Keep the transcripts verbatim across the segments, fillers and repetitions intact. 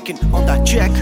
Stacking on that check.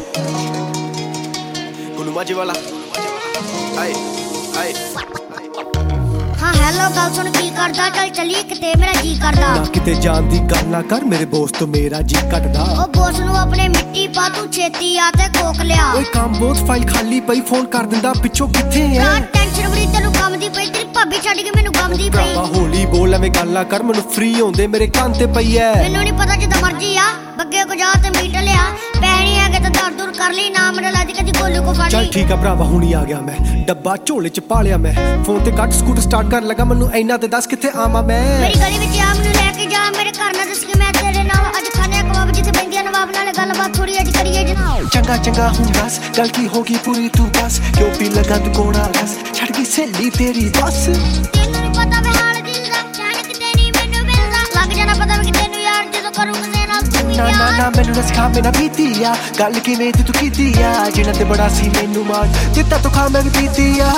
Gulu maji wala. Aye, aye. हाँ hello गल सुन की करदा चल चली किते मेरा जी करदा ना किते जान दी गल ना कर मेरे बोस तो मेरा जी कटदा ओ बोस नु अपने मिट्टी पा तू छेती आ ते कोक लिया ओए काम बहुत फाइल खाली पई फोन कर दिंदा पिछो किथे है ना टेंशन बड़ी तेनु काम दी पई तेरी भाभी छड्ड के मेनू गम दी पई होली बोल एवें गल ना कर मेनू फ्री होंदे मेरे कान ते पई है मेनू नहीं पता जिदा मर्जी आ बग्गे को जा ते मीट लिया पैणी है के ते दर दूर कर ली ना मेरे लादी कदी गोलू को फड़ ली चल ठीक है भरावा हुणी आ गया मैं डब्बा झोले च पा लिया मैं फोन ते कट स्कूटर स्टार्ट कर लगा मेनू इना ते दस किथे आवां मैं मेरी गली विच आ मेनू लेके जा मेरे घर ना दस के मैं तेरे नाल अज खाने कबाब जिथे बैंदियां नवाब नाल गलबात थोड़ी अज करिए जनाब चंगा चंगा हुण दस गल की होगी पूरी तू बस क्यों पी लगा तू कोड़ा रस छड़ गई सहेली तेरी बस तेनू नहीं पता वे हाल दिल दा जान किते नहीं मेनू मिलदा लग जाना पता वे तेनू यार जदों करूं किसे नाल तू ना ना ना मैनू ना सिखा मेरा बीती आ गल किवें दी तू कीती आ जिन्ना ते बड़ा सी मैनू मार जित्ता तू खा मैं पीती आ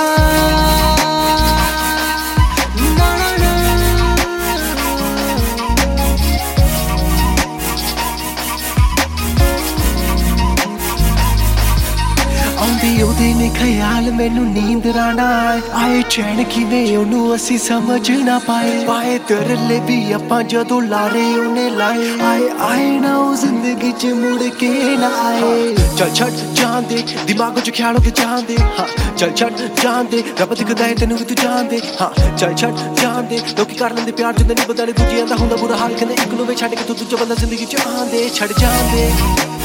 ਉਹਦੇ ਨੇ ਖਿਆਲ ਮੈਨੂੰ ਨੀਂਦ ਰਾਣਾ ਆਏ ਚੈਨ ਕਿਵੇਂ ਉਹਨੂੰ ਅਸੀਂ ਸਮਝ ਨਾ ਪਾਏ ਪਾਏ ਤਰਲੇ ਵੀ ਆਪਾਂ ਜਦੋਂ ਲਾਰੇ ਉਹਨੇ ਲਾਏ ਆਏ ਆਏ ਨਾ ਉਹ ਜ਼ਿੰਦਗੀ ਚ ਮੁੜ ਕੇ ਨਾ ਆਏ ਚੱਲ ਛੱਡ ਜਾਂਦੇ ਦਿਮਾਗ ਚ ਖਿਆਲ ਉਹਦੇ ਜਾਂਦੇ ਹਾਂ ਚੱਲ ਛੱਡ ਜਾਂਦੇ ਰੱਬ ਦਿਖਦਾ ਹੈ ਤੈਨੂੰ ਵੀ ਤੂੰ ਜਾਣਦੇ ਹਾਂ ਚੱਲ ਛੱਡ ਜਾਂਦੇ ਲੋਕੀ ਕਰ ਲੈਂਦੇ ਪਿਆਰ ਜਦੋਂ ਨਹੀਂ ਬਦਲੇ ਦੂਜਿਆਂ ਦਾ ਹੁੰਦਾ ਬੁਰਾ ਹਾਲ ਕਹਿੰਦੇ ਇੱਕ ਨੂੰ ਵੇ ਛੱਡ ਕੇ ਤੂੰ ਦੂਜਾ ਬੰਦਾ ਜ਼ਿੰਦਗੀ ਚ ਆਂਦੇ ਛੱਡ ਜਾਂਦੇ